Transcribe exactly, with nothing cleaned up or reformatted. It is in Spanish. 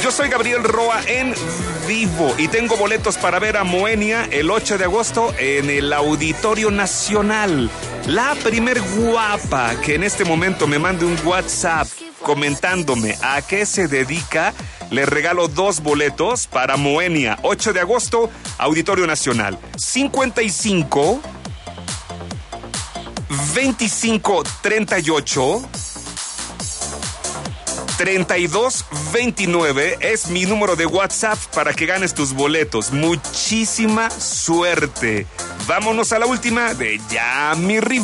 Yo soy Gabriel Roa en vivo y tengo boletos para ver a Moenia el ocho de agosto en el Auditorio Nacional. La primer guapa que en este momento me mande un WhatsApp comentándome a qué se dedica, le regalo dos boletos para Moenia, ocho de agosto, Auditorio Nacional. cincuenta y cinco, veinticinco, treinta y ocho, treinta y dos, veintinueve es mi número de WhatsApp para que ganes tus boletos. Muchísima suerte. Vámonos a la última de Ya Mi Riva.